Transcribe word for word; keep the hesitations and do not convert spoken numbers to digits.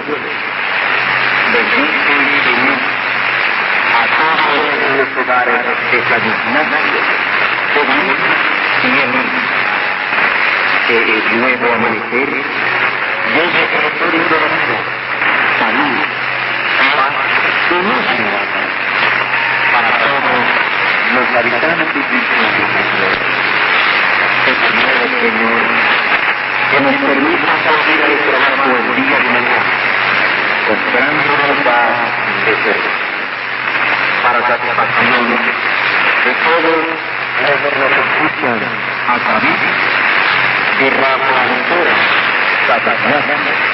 bendiciones. Bendice, Señor, a todos los hogares de San Ignacio, de Dios y en que el nuevo amanecer llegue por el corazón, salud, paz y música para todos los habitantes de Dios. Te pido, Señor, que nos permita salir al trabajo el día de mañana, con gran voluntad de ser, para satisfacción de todos los que nos escuchan a través de Radio Satanás.